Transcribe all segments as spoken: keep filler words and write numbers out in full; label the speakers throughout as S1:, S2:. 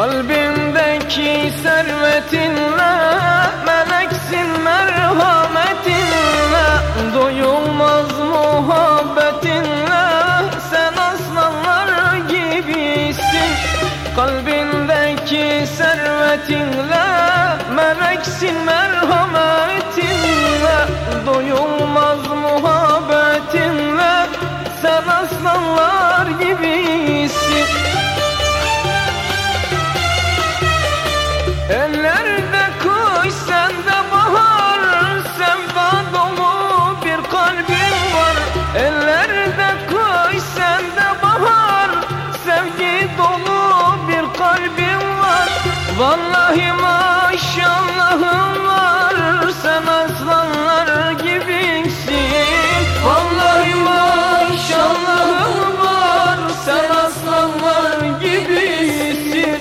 S1: Kalbimdeki servetinle, meleksin merhametinle, doyulmaz muhabbetinle, sen aslanlar gibisin. Kalbindeki servetinle, meleksin merhametinle, doyulmaz muhabbetinle, sen aslanlar gibisin. Ellerde kuş sende bahar, sevda dolu bir kalbim var. Ellerde kuş sende bahar, sevgi dolu bir kalbim var. Vallahi maşallahım var, sen aslanlar gibisin. Vallahi maşallahım var, sen aslanlar gibisin.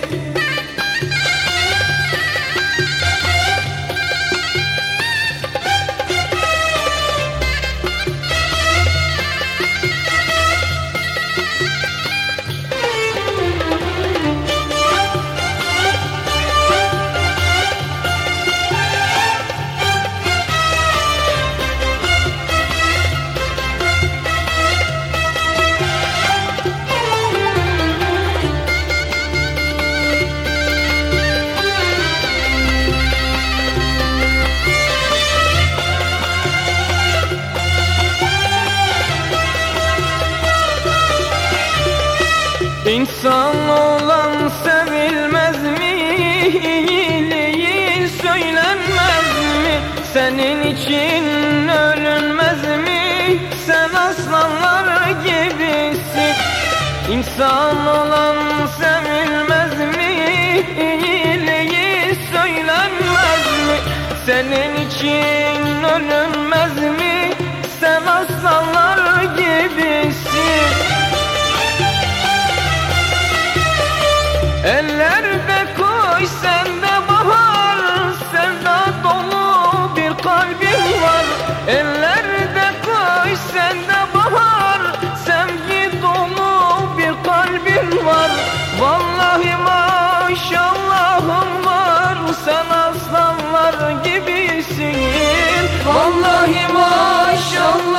S1: İnsan olan sevilmez mi? İyiliği söylenmez mi? Senin için ölünmez mi? Sen aslanlar gibisin. İnsan olan sevilmez mi? İyiliği söylenmez mi? Senin için ölünmez mi? Sen aslanlar gibisin. Ellerde kuş sende bahar, sevda dolu bir kalbim var. Ellerde kuş sende bahar, sevgi dolu bir kalbim var. Vallahi maşallahım var, sen aslanlar gibisin. Vallahi maşallah